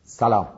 سلام.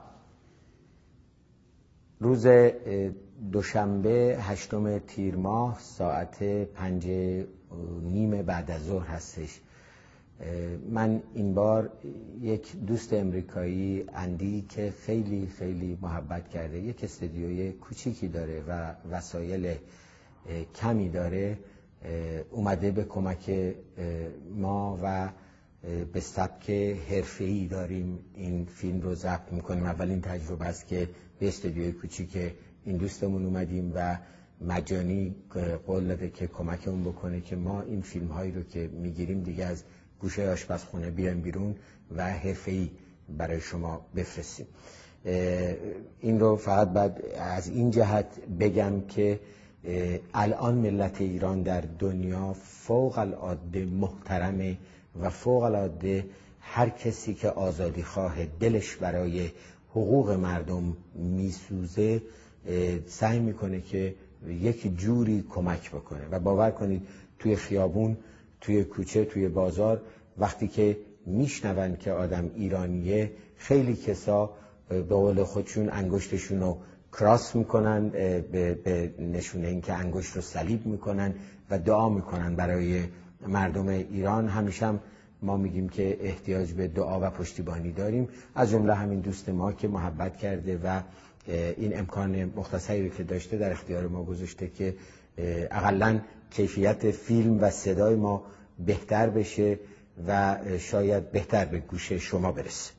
روز دوشنبه 8 تیر ماه ساعت 5:30 بعد از ظهر هستش. من این بار یک دوست امریکایی اندی که خیلی خیلی محبت کرده، یک استودیوی کوچیکی داره و وسایل کمی داره، اومده به کمک ما و به سبک حرفه‌ای داریم این فیلم رو ضبط میکنیم. اولین تجربه است که به استودیوی کوچیک این دوستمون اومدیم و مجانی قول داده که کمکمون بکنه که ما این فیلم هایی رو که میگیریم دیگه از گوشه آشپزخونه بیایم بیرون و حرفه‌ای برای شما بفرستیم. این رو فقط بعد از این جهت بگم که الان ملت ایران در دنیا فوق العاده محترمه و فوق العاده هر کسی که آزادی خواه دلش برای حقوق مردم میسوزه سعی میکنه که یک جوری کمک بکنه و باور کنید توی خیابون، توی کوچه، توی بازار وقتی که میشنون که آدم ایرانیه، خیلی کسا به قول خودشون انگشتشون رو کراس میکنن به نشونه این که انگشت رو صلیب میکنن و دعا میکنن برای مردم ایران. همیشه هم ما میگیم که احتیاج به دعا و پشتیبانی داریم، از جمله همین دوست ما که محبت کرده و این امکان مختصری رو که داشته در اختیار ما گذاشته که اقلن کیفیت فیلم و صدای ما بهتر بشه و شاید بهتر به گوش شما برسه.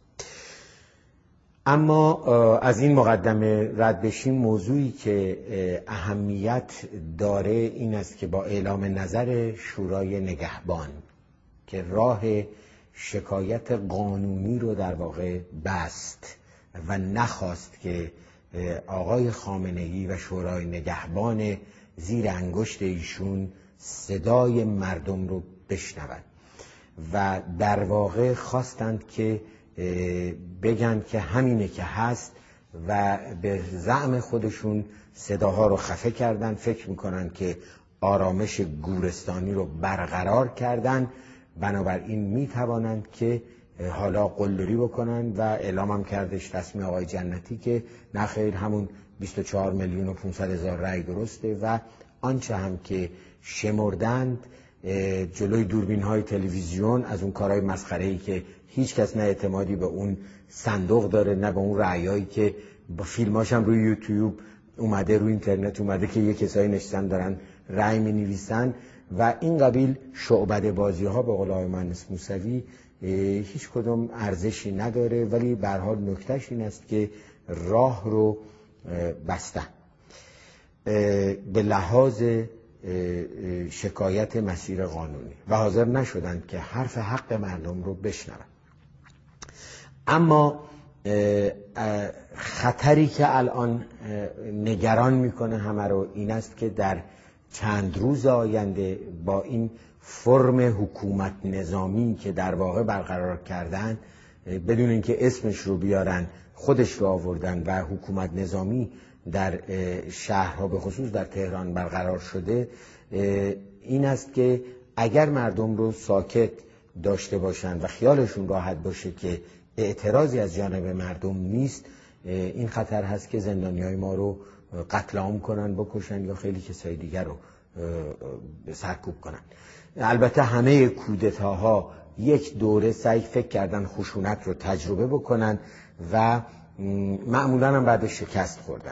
اما از این مقدمه رد بشیم، موضوعی که اهمیت داره این است که با اعلام نظر شورای نگهبان که راه شکایت قانونی رو در واقع بست و نخواست که آقای خامنه‌ای و شورای نگهبان زیر انگشت ایشون صدای مردم رو بشنوند و در واقع خواستند که بگن که همینه که هست و به زعم خودشون صداها رو خفه کردن، فکر میکنن که آرامش گورستانی رو برقرار کردن، بنابراین میتوانند که حالا قلدری بکنن و اعلام هم کردش رسمی آقای جنتی که نخیر همون 24,500,000 رأی درسته و آنچه هم که شمردند جلوی دوربین های تلویزیون از اون کارهای مسخره‌ای که هیچ کس نه اعتمادی به اون صندوق داره نه به اون رأیایی که با فیلماش هم روی یوتیوب اومده، روی اینترنت اومده که یه کسایی نشستن دارن رأی می نویسن و این قبیل شعبده بازی ها به قول آقای مهندس موسوی هیچ کدوم ارزشی نداره، ولی به هر حال نکتهش این است که راه رو بستن به لحاظ شکایت مسیر قانونی و حاضر نشدند که حرف حق مردم رو بشنون. اما خطری که الان نگران میکنه همه رو این است که در چند روز آینده با این فرم حکومت نظامی که در واقع برقرار کردن بدون اینکه اسمش رو بیارن خودش رو آوردن و حکومت نظامی در شهرها به خصوص در تهران برقرار شده، این است که اگر مردم رو ساکت داشته باشن و خیالشون راحت باشه که اعتراضی از جانب مردم نیست، این خطر هست که زندانیای ما رو قتل عام کنن، بکشن یا خیلی کسای دیگر رو سرکوب کنن. البته همه کودتاها یک دوره سعی فکر کردن خشونت رو تجربه بکنن و معمولا هم بعد شکست خوردن.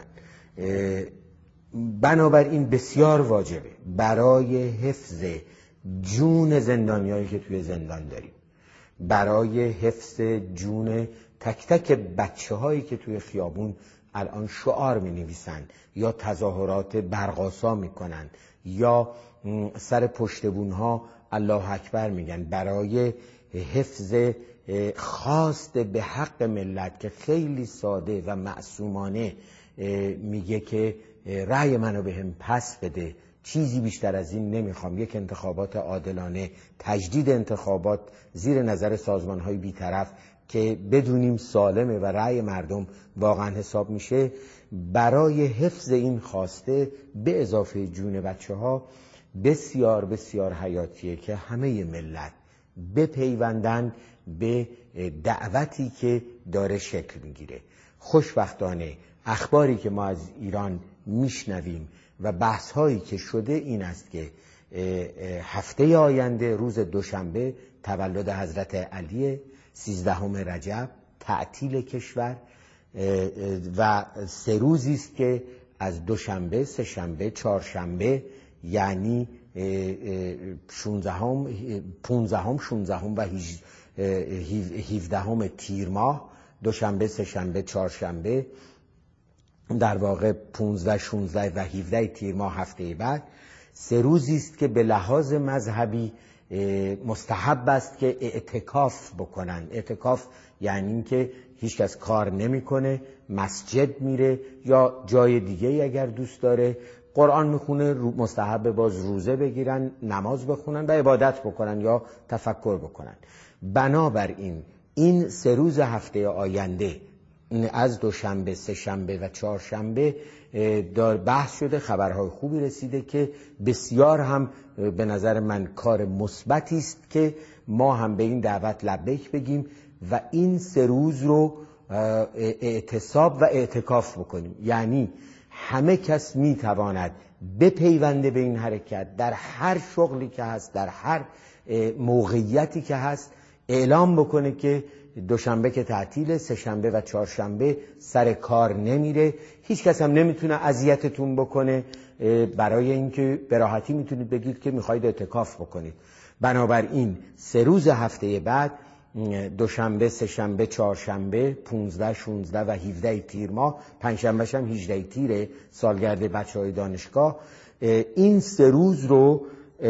بنابراین بسیار واجبه برای حفظ جون زندانیایی که توی زندان داریم، برای حفظ جون تک تک بچه هایی که توی خیابون الان شعار می نویسن یا تظاهرات برق‌آسا می کنن یا سر پشتبون ها الله اکبر میگن، برای حفظ خواست به حق ملت که خیلی ساده و معصومانه میگه که رأی منو بهم پس بده، چیزی بیشتر از این نمیخوام، یک انتخابات عادلانه، تجدید انتخابات زیر نظر سازمان‌های بی‌طرف که بدونیم سالمه و رأی مردم واقعا حساب میشه. برای حفظ این خواسته به اضافه جون بچه‌ها بسیار بسیار حیاتیه که همه ملت بپیوندن به دعوتی که داره شکل میگیره. خوشبختانه اخباری که ما از ایران میشنویم و بحث هایی که شده این است که هفته آینده روز دوشنبه تولد حضرت علی، 13 رجب تعطیل کشور و 3 روزی است که از دوشنبه، سه‌شنبه، چهارشنبه، یعنی 15 16 و 17 تیر ماه، دوشنبه، سه‌شنبه، چهارشنبه، در واقع 15 16 و 17 تیر ماه هفته بعد 3 روزی است که به لحاظ مذهبی مستحب است که اعتکاف بکنن. اعتکاف یعنی این که هیچ کس کار نمیکنه، مسجد میره یا جای دیگه اگر دوست داره، قرآن میخونه، مستحب باز روزه بگیرن، نماز بخونن و عبادت بکنن یا تفکر بکنن. بنابراین این 3 روز هفته آینده از دوشنبه، سه‌شنبه و چهارشنبه بحث شده، خبرهای خوبی رسیده که بسیار هم به نظر من کار مثبتی است که ما هم به این دعوت لبیک بگیم و این 3 روز رو اعتصاب و اعتکاف بکنیم. یعنی همه کس میتواند بپیونده به این حرکت، در هر شغلی که هست، در هر موقعیتی که هست اعلام بکنه که دوشنبه که تعطیله، سه‌شنبه و چهارشنبه سر کار نمیره، هیچ کس هم نمیتونه اذیتتون بکنه، برای اینکه به راحتی میتونید بگید که میخواید اعتکاف بکنید. بنابراین 3 روز هفته بعد، دوشنبه، سه‌شنبه، چهارشنبه، 15 16 و 17 تیر ماه، پنجشنبهش هم 18 تیر سالگرد بچهای دانشگاه، این 3 روز رو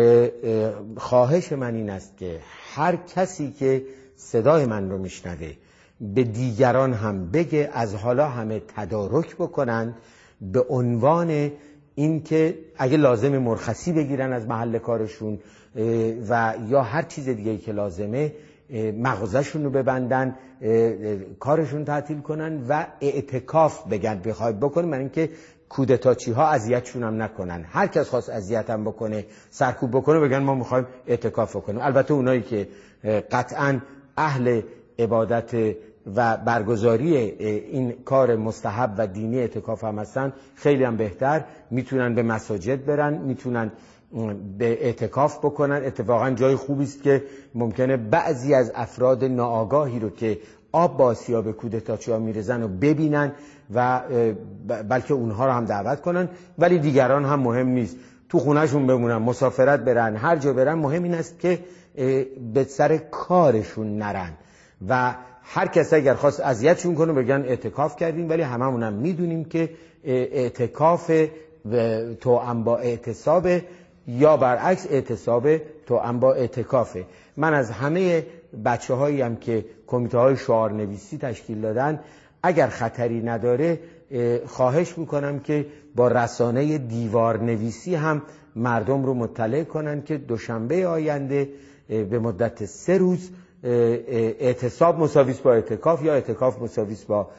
خواهش من این است که هر کسی که صدای من رو میشنوه به دیگران هم بگه از حالا همه تدارک بکنن، به عنوان اینکه اگه لازم مرخصی بگیرن از محل کارشون و یا هر چیز دیگه که لازمه، مغازه‌شون رو ببندن، کارشون تعطیل کنن و اعتکاف بگن بخواید بکنن، برای اینکه کودتاچی ها اذیتشون هم نکنن. هر کس خواست اذیت هم بکنه، سرکوب بکنه، بگن ما میخوایم اعتکاف بکنیم. البته اونایی که قطعاً اهل عبادت و برگزاری این کار مستحب و دینی اعتکاف هم هستن، خیلی هم بهتر، میتونن به مساجد برن، میتونن به اعتکاف بکنن. اتفاقا جای خوبی است که ممکنه بعضی از افراد ناآگاهی رو که آب با سیاب کودتاچی‌ها میرزن و ببینن و بلکه اونها رو هم دعوت کنن، ولی دیگران هم مهم نیست، تو خونهشون بمونن، مسافرت برن، هر جا برن، مهم این است که به سر کارشون نرن و هر کس اگر خواست اذیتشون کنه بگن اعتکاف کردیم. ولی هممون میدونیم که اعتکاف توأم با اعتصاب یا برعکس اعتصاب توأم با اعتکافه. من از همه بچه‌هایی هم که کمیته‌های شعارنویسی تشکیل دادن، اگر خطری نداره خواهش میکنم که با رسانه دیوارنویسی هم مردم رو مطلع کنن که دوشنبه آینده به مدت 3 روز اعتصاب مساویس با اعتکاف یا اعتکاف مساویس با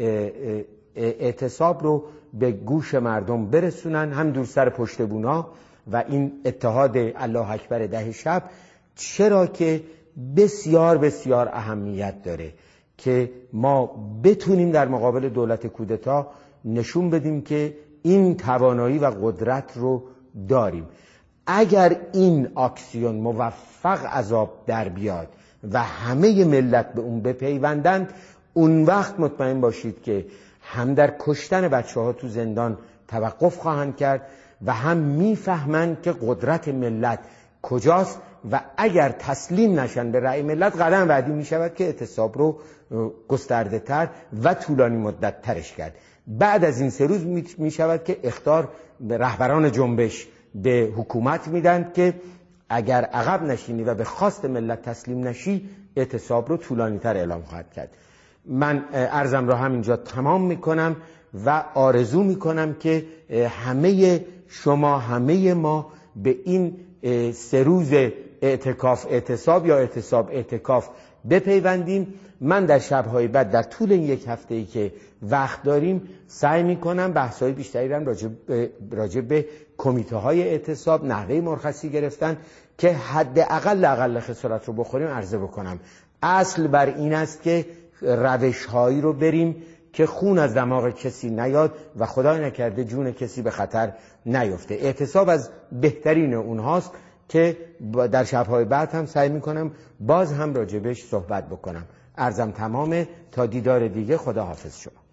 اعتصاب رو به گوش مردم برسونن، هم دور سر پشت بونا و این اتحاد الله اکبر 10 شب. چرا که بسیار بسیار اهمیت داره که ما بتونیم در مقابل دولت کودتا نشون بدیم که این توانایی و قدرت رو داریم. اگر این اکسیون موفق از آب در بیاد و همه ملت به اون بپیوندند، اون وقت مطمئن باشید که هم در کشتن بچه‌ها تو زندان توقف خواهند کرد و هم میفهمند که قدرت ملت کجاست و اگر تسلیم نشن به رأی ملت، قدم بعدی میشود که اعتصاب رو گسترده تر و طولانی مدت ترش کرد. بعد از این 3 روز میشود که اخطار به رهبران جنبش به حکومت میدن که اگر عقب نشینی و به خواست ملت تسلیم نشی، اعتصاب رو طولانی تر اعلام خواهد کرد. من عرضم را همینجا تمام میکنم و آرزو میکنم که همه شما، همه ما به این 3 روز اعتکاف اعتصاب یا اعتصاب اعتکاف بپیوندیم. من در شب‌های بعد در طول این 1 هفته‌ای که وقت داریم سعی میکنم بحث‌های بیشتری رو راجع به کمیته‌های اعتصاب، نحوه مرخصی گرفتن که حداقل خسارت رو بخوریم عرضه بکنم. اصل بر این است که روش‌هایی رو بریم که خون از دماغ کسی نیاد و خدای نکرده جون کسی به خطر نیفته. اعتصاب از بهترین اونهاست که در شب‌های بعد هم سعی می‌کنم باز هم راجبش صحبت بکنم. عرضم تمامه، تا دیدار دیگه، خدا حافظ شما.